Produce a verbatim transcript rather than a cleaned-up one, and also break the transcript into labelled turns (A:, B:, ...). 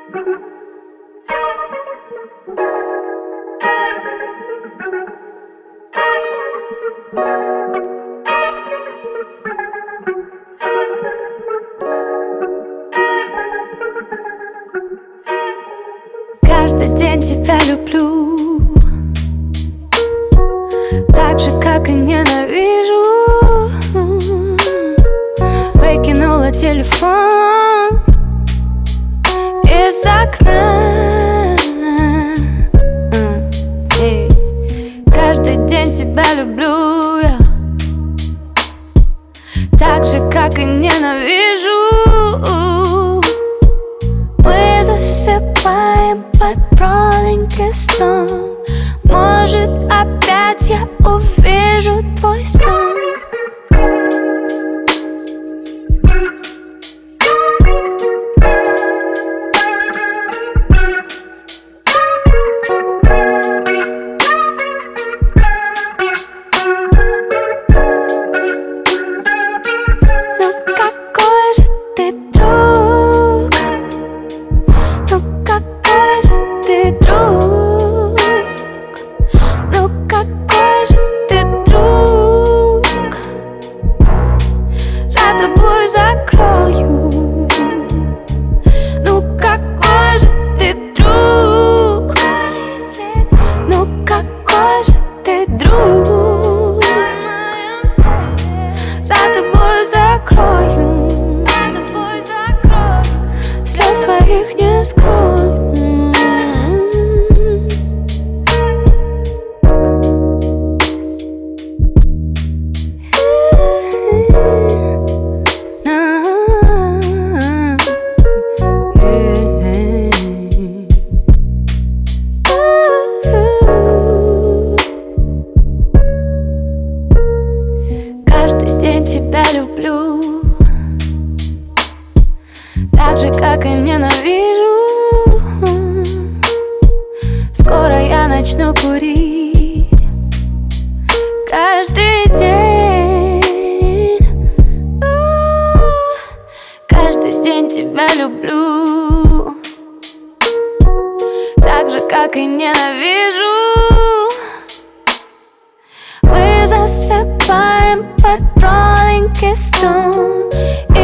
A: Каждый день тебя люблю, так же, как и ненавижу. Выкинула телефон из окна. И каждый день тебя люблю я, так же, как и ненавижу. Мы засыпаем под маленький сон. Может, опять я увижу твой сон. Ну какой же ты друг, ну какой же ты друг, ну какой же ты друг. За тобой закрою. Ну какой же ты друг, ну какой же ты друг. За тобой закрою, слез своих не скрою. Каждый день тебя люблю, так же, как и ненавижу. Скоро я начну курить каждый день. Каждый день тебя люблю, так же, как и ненавижу. Мы засыпаем под маленький сон.